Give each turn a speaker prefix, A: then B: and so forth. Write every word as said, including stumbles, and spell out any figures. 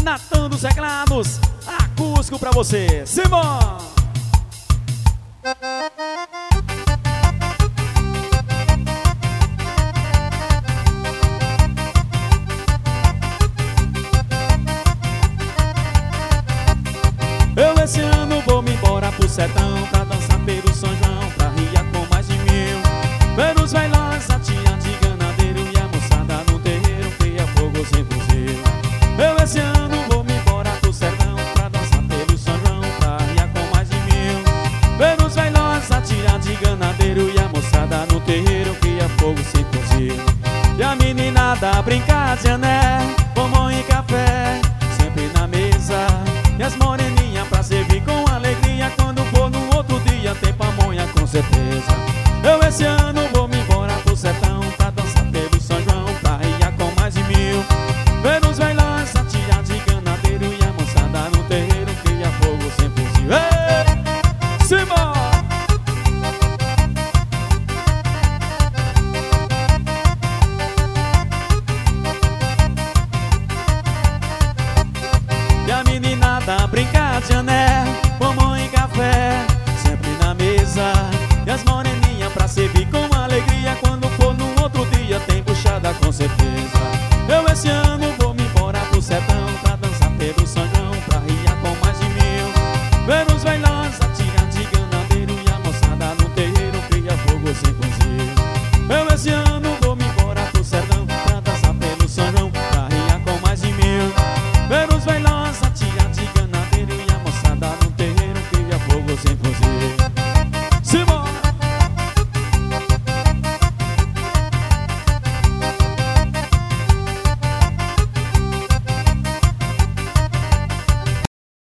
A: Natan dos Teclados, acústico pra você. Simão! Eu esse ano vou me embora pro sertão, pra dançar pelo São João, pra ria com mais de mil. Ver os velhos, a tia de ganadeiro e a moçada no terreiro, cria fogo sem fuzil. Eu esse ano vou me embora pro sertão, pra dançar pelo São João, pra ria com mais de mil. Ver os velhos, a tia de ganadeiro e a moçada no terreiro, cria fogo sem fuzil. E a meninada brincar de ané, bombom e café, sempre na mesa. E as moreninhas pra servir com alegria, quando for no outro dia tem pamonha com certeza. Eu esse ano vou me embora pro sertão, pra dançar pelo São João, pra ria com mais de mil. Ver os velhos, a tia de ganadeiro e a moçada no terreiro, cria fogo sem fuzil. Ei, Simão! E a meninada brincar de ané,